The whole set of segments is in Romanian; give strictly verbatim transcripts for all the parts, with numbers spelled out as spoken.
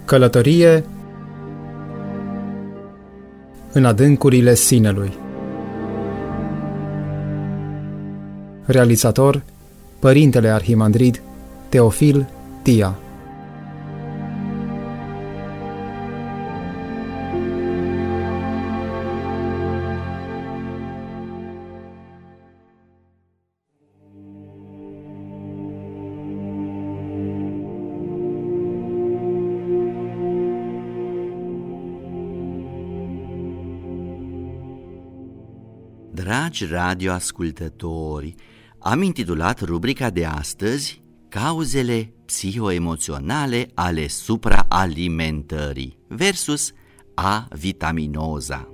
Călătorie în adâncurile sinelui. Realizator: Părintele Arhimandrid Teofil Tia. Dragi radioascultători, am intitulat rubrica de astăzi Cauzele psihoemoționale ale supraalimentării versus avitaminoza.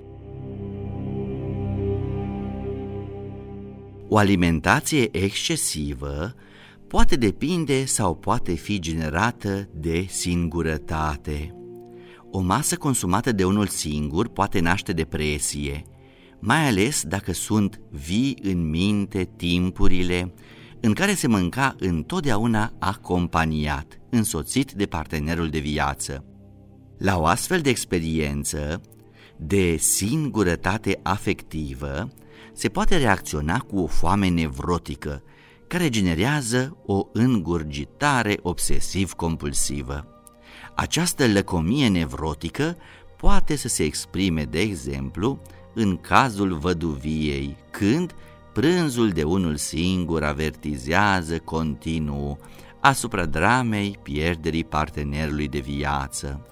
O alimentație excesivă poate depinde sau poate fi generată de singurătate. O masă consumată de unul singur poate naște depresie, mai ales dacă sunt vii în minte timpurile în care se mânca întotdeauna acompaniat, însoțit de partenerul de viață. La o astfel de experiență de singurătate afectivă se poate reacționa cu o foame nevrotică, care generează o îngurgitare obsesiv-compulsivă. Această lăcomie nevrotică poate să se exprime, de exemplu, în cazul văduviei, când prânzul de unul singur avertizează continuu asupra dramei pierderii partenerului de viață.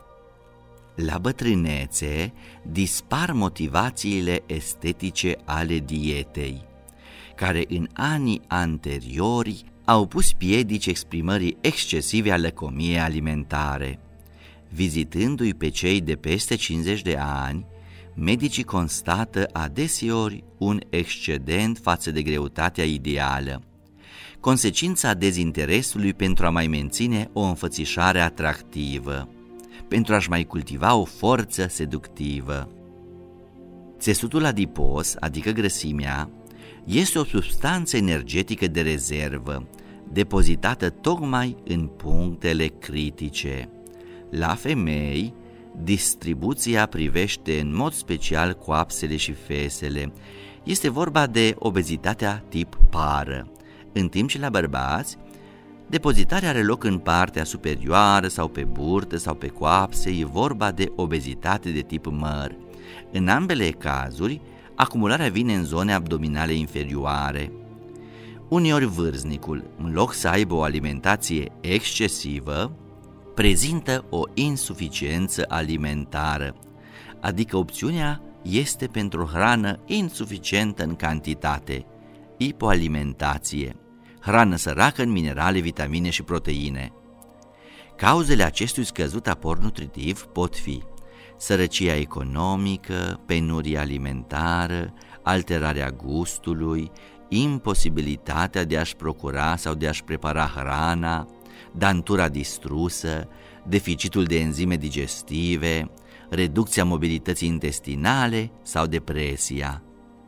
La bătrânețe dispar motivațiile estetice ale dietei, care în anii anteriori au pus piedici exprimării excesive a lăcomiei alimentare. Vizitându-i pe cei de peste cincizeci de ani, medicii constată adeseori un excedent față de greutatea ideală, consecința dezinteresului pentru a mai menține o înfățișare atractivă, pentru a-și mai cultiva o forță seductivă. Țesutul adipos, adică grăsimea, este o substanță energetică de rezervă, depozitată tocmai în punctele critice. La femei, distribuția privește în mod special coapsele și fesele. Este vorba de obezitatea tip pară, în timp ce la bărbați, depozitarea are loc în partea superioară sau pe burtă sau pe coapse, e vorba de obezitate de tip măr. În ambele cazuri, acumularea vine în zone abdominale inferioare. Uneori vârstnicul, în loc să aibă o alimentație excesivă, prezintă o insuficiență alimentară, adică opțiunea este pentru hrană insuficientă în cantitate, ipoalimentație, hrană săracă în minerale, vitamine și proteine. Cauzele acestui scăzut aport nutritiv pot fi sărăcia economică, penuria alimentară, alterarea gustului, imposibilitatea de a-și procura sau de a-și prepara hrana, dantura distrusă, deficitul de enzime digestive, reducția mobilității intestinale sau depresia.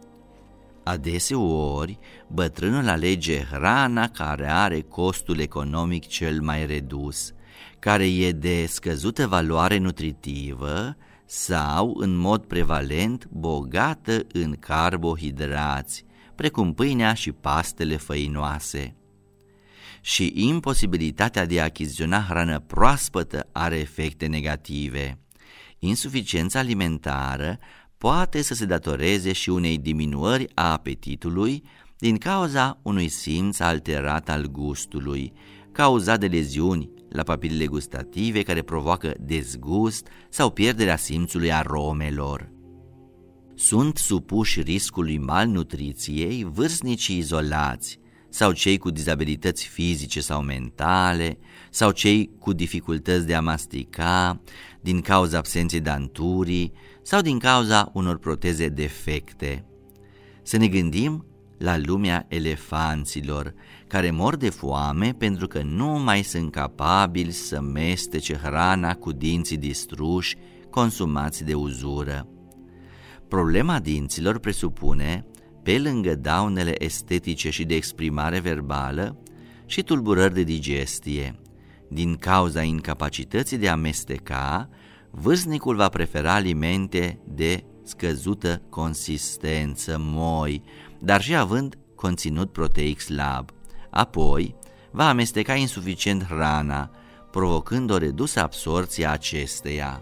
Adeseori, bătrânul alege hrana care are costul economic cel mai redus, care e de scăzută valoare nutritivă sau, în mod prevalent, bogată în carbohidrați, precum pâinea și pastele făinoase. Și imposibilitatea de a achiziționa hrană proaspătă are efecte negative. Insuficiența alimentară poate să se datoreze și unei diminuări a apetitului din cauza unui simț alterat al gustului, cauzat de leziuni la papilele gustative care provoacă dezgust sau pierderea simțului aromelor. Sunt supuși riscului malnutriției vârstnicii izolați, sau cei cu dizabilități fizice sau mentale, sau cei cu dificultăți de a mastica, din cauza absenței danturii sau din cauza unor proteze defecte. Să ne gândim la lumea elefanților, care mor de foame pentru că nu mai sunt capabili să mestece hrana cu dinții distruși, consumați de uzură. Problema dinților presupune, pe lângă daunele estetice și de exprimare verbală, și tulburări de digestie, Din cauza incapacității de a mesteca, vârstnicul va prefera alimente de scăzută consistență, moi, dar și având conținut proteic slab. Apoi, va amesteca insuficient hrana, provocând o redusă absorbție a acesteia.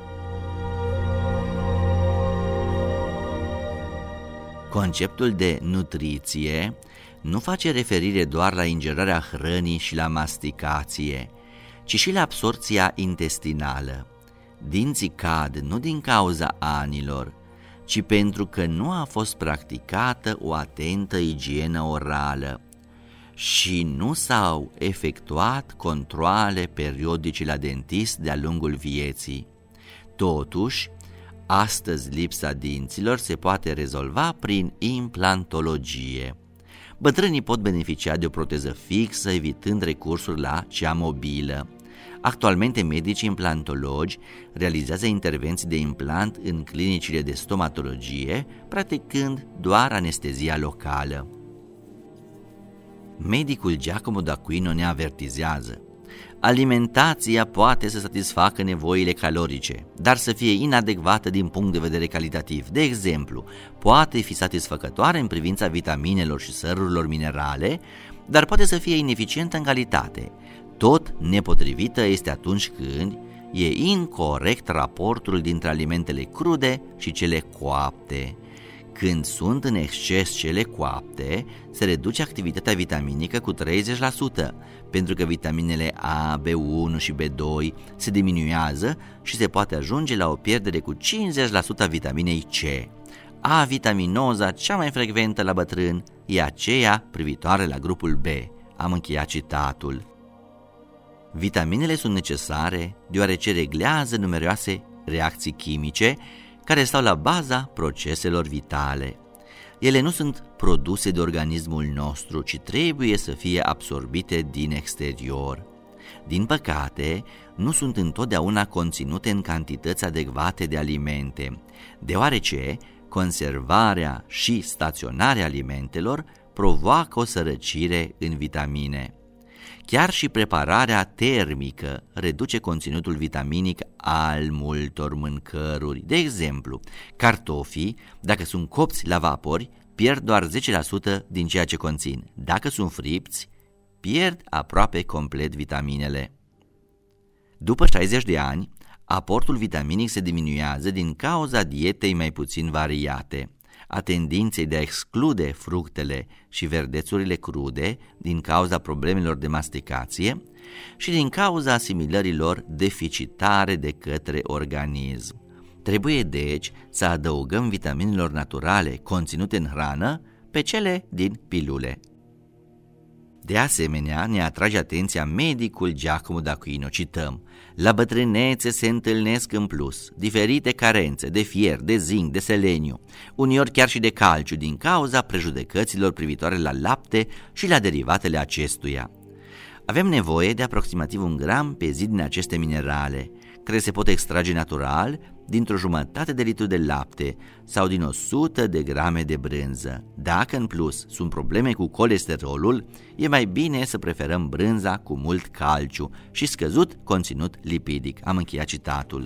Conceptul de nutriție nu face referire doar la ingerarea hrănii și la masticație, ci și la absorbția intestinală. Dinții cad nu din cauza anilor, ci pentru că nu a fost practicată o atentă igienă orală și nu s-au efectuat controale periodice la dentist de-a lungul vieții. Totuși, astăzi lipsa dinților se poate rezolva prin implantologie. Bătrânii pot beneficia de o proteză fixă, evitând recursul la cea mobilă. Actualmente, medicii implantologi realizează intervenții de implant în clinicile de stomatologie, practicând doar anestezia locală. Medicul Giacomo d'Aquino ne avertizează: alimentația poate să satisfacă nevoile calorice, dar să fie inadecvată din punct de vedere calitativ. De exemplu, poate fi satisfăcătoare în privința vitaminelor și sărurilor minerale, dar poate să fie ineficientă în calitate. Tot nepotrivită este atunci când e incorect raportul dintre alimentele crude și cele coapte. Când sunt în exces cele coapte, se reduce activitatea vitaminică cu treizeci la sută, pentru că vitaminele A, B unu și B doi se diminuează și se poate ajunge la o pierdere cu cincizeci la sută a vitaminei C. A-vitaminoza cea mai frecventă la bătrâni e aceea privitoare la grupul B. Am încheiat citatul. Vitaminele sunt necesare deoarece reglează numeroase reacții chimice care stau la baza proceselor vitale. Ele nu sunt produse de organismul nostru, ci trebuie să fie absorbite din exterior. Din păcate, nu sunt întotdeauna conținute în cantități adecvate de alimente, deoarece conservarea și staționarea alimentelor provoacă o sărăcire în vitamine. Chiar și prepararea termică reduce conținutul vitaminic al multor mâncăruri. De exemplu, cartofii, dacă sunt copți la vapori, pierd doar zece la sută din ceea ce conțin. Dacă sunt fripți, pierd aproape complet vitaminele. După șaizeci de ani, aportul vitaminic se diminuează din cauza dietei mai puțin variate, a tendinței de a exclude fructele și verdețurile crude din cauza problemelor de masticație și din cauza asimilărilor deficitare de către organism. Trebuie deci să adăugăm vitaminelor naturale conținute în hrană pe cele din pilule. De asemenea, ne atrage atenția medicul Giacomo d'Aquino, cităm: la bătrânețe se întâlnesc în plus diferite carențe de fier, de zinc, de seleniu, uneori chiar și de calciu, din cauza prejudecăților privitoare la lapte și la derivatele acestuia. Avem nevoie de aproximativ un gram pe zi din aceste minerale, care se pot extrage natural dintr-o jumătate de litru de lapte sau din o sută de grame de brânză. Dacă în plus sunt probleme cu colesterolul, e mai bine să preferăm brânza cu mult calciu și scăzut conținut lipidic. Am încheiat citatul.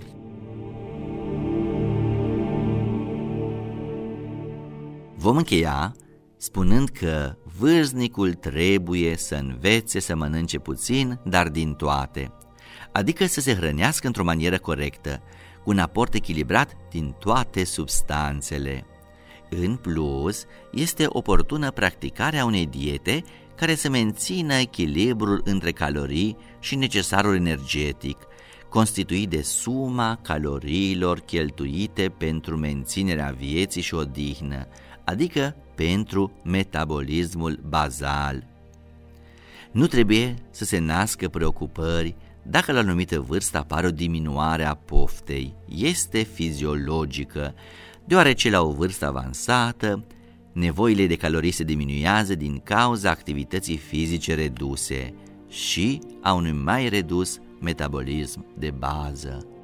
Vom încheia spunând că vârstnicul trebuie să învețe să mănânce puțin, dar din toate, adică să se hrănească într-o manieră corectă, cu un aport echilibrat din toate substanțele. În plus, este oportună practicarea unei diete care să mențină echilibrul între calorii și necesarul energetic, constituit de suma caloriilor cheltuite pentru menținerea vieții și odihnă, adică pentru metabolismul bazal. Nu trebuie să se nască preocupări dacă la o anumită vârstă apare o diminuare a poftei. Este fiziologică, deoarece la o vârstă avansată nevoile de calorii se diminuează din cauza activității fizice reduse și a unui mai redus metabolism de bază.